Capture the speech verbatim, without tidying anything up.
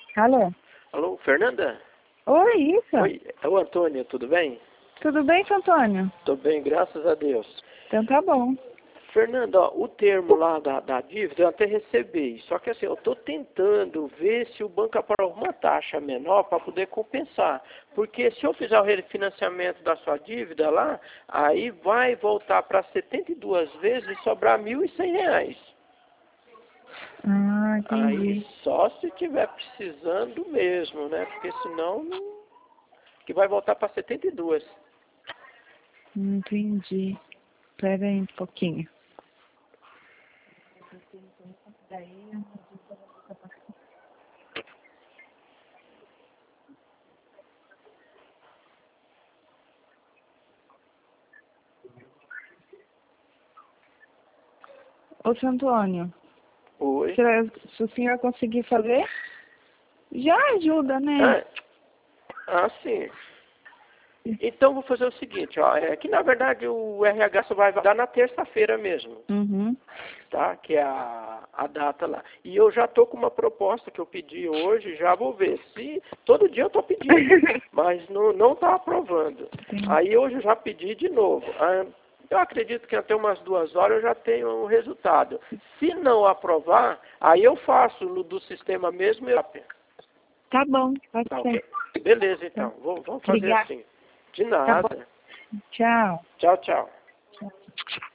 Alô? Alô, Fernanda? Oi, isso. Oi, é o Antônio, tudo bem? Tudo bem, seu Antônio? Tô bem, graças a Deus. Então tá bom. Fernanda, ó, o termo lá da, da dívida eu até recebi, só que assim, eu estou tentando ver se o banco aprova uma taxa menor para poder compensar. Porque se eu fizer o refinanciamento da sua dívida lá, aí vai voltar para setenta e duas vezes e sobrar mil e cem reais. Ah, Aí entendi. só se tiver precisando mesmo, né? Porque senão não... que vai voltar para setenta e duas. Entendi. Espera aí um pouquinho. Ô, seu Antônio, Oi. se, se o senhor conseguir fazer, já ajuda, né? Ah, ah, sim. Então vou fazer o seguinte, ó, é que na verdade o R H só vai dar na terça-feira mesmo, Uhum. tá? Que é a, a data lá. E eu já tô com uma proposta que eu pedi hoje, já vou ver. Se todo dia eu tô pedindo, mas não não tá aprovando. Sim. Aí hoje eu já pedi de novo. Ah, eu acredito que até umas duas horas eu já tenho o resultado. Se não aprovar, aí eu faço no do sistema mesmo. Eu... Tá bom, pode Tá, ser. ok? Beleza, então. Vou, vamos fazer Obrigada. assim. De Tá bom. nada. Tchau. Tchau, tchau.